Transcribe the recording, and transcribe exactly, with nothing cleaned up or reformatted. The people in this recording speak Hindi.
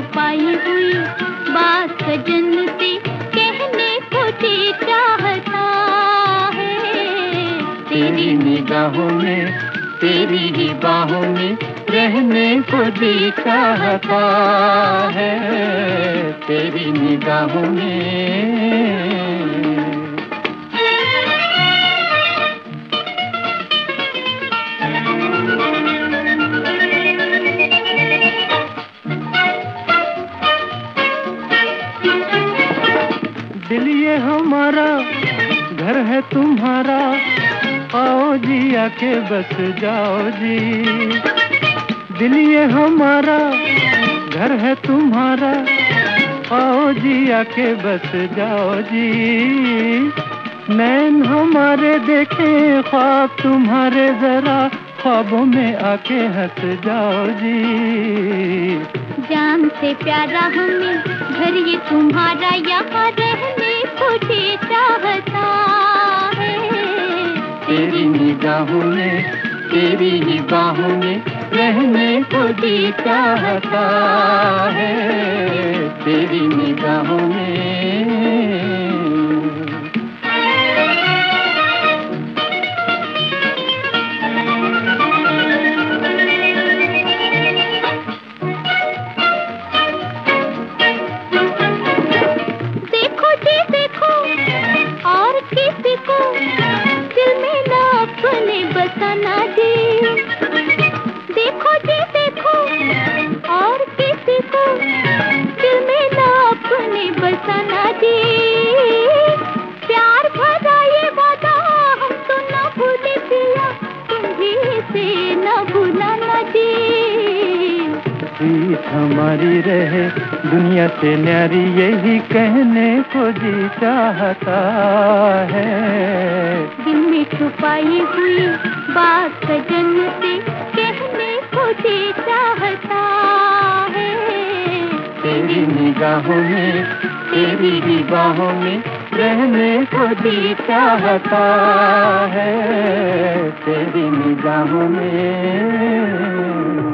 छुपाई हुई बात सजन से कहने को जी चाहता है। तेरी निगाहों में, तेरी ही बाहों में रहने को जी चाहता है। तेरी निगाहों में। दिल ये हमारा, घर है तुम्हारा, आओ जी आके बस जाओ जी। दिल ये हमारा, घर है तुम्हारा, आओ जी आके बस जाओ जी। नैन हमारे देखे ख्वाब तुम्हारे, जरा ख्वाबों में आके हंस जाओ जी। जान से प्यारा हमें घर ये तुम्हारा, यहाँ रहने को जी चाहता है। तेरी निगाहों में, तेरी ही बाहों में रहने को जी चाहता है। तेरी निगाहों में। बसाना जी, देखो जी देखो और किसी को दिल में ना अपने बसाना जी। प्यार भरा ये वादा हम तो ना भूले पिया, तुम भी इसे ना भूलाना जी। प्रीत हमारी रहे दुनिया से न्यारी, यही कहने को जी चाहता है। दिल में छुपाई हुई बात सजन से कहने को जी चाहता है। तेरी निगाहों में, तेरी ही बाहों में रहने को जी चाहता है। तेरी निगाहों में।